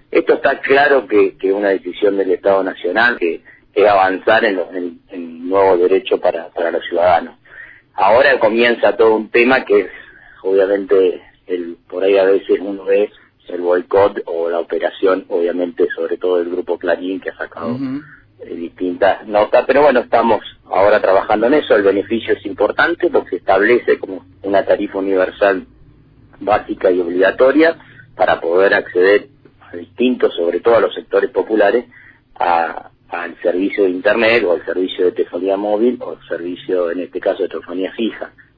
Esto está claro que es una decisión del Estado Nacional, que es avanzar en el nuevo derecho para los ciudadanos. Ahora comienza todo un tema que es, obviamente, por ahí a veces uno ve el boicot o la operación, obviamente, sobre todo del Grupo Clarín, que ha sacado distintas notas, pero bueno, estamos ahora trabajando en eso. El beneficio es importante porque se establece como una tarifa universal básica y obligatoria para poder acceder a distintos, sobre todo a los sectores populares, al servicio de internet o al servicio de telefonía móvil o al servicio, en este caso, de telefonía fija.